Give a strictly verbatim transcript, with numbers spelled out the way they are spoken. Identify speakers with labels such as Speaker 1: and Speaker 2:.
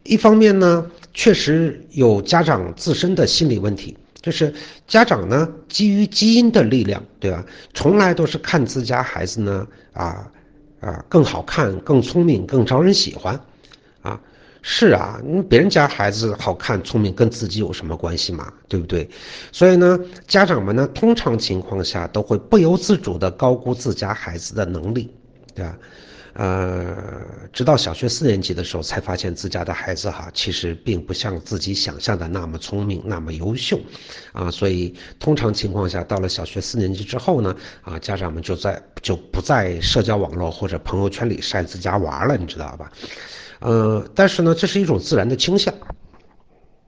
Speaker 1: 一方面呢，确实有家长自身的心理问题，就是家长呢基于基因的力量，对吧？从来都是看自家孩子呢啊啊更好看、更聪明、更招人喜欢啊。是啊，别人家孩子好看、聪明跟自己有什么关系嘛？对不对？所以呢，家长们呢，通常情况下都会不由自主地高估自家孩子的能力，对吧？呃，直到小学四年级的时候，才发现自家的孩子哈，其实并不像自己想象的那么聪明、那么优秀，啊，所以通常情况下，到了小学四年级之后呢，啊，家长们就在就不在社交网络或者朋友圈里晒自家娃了，你知道吧？呃，但是呢，这是一种自然的倾向。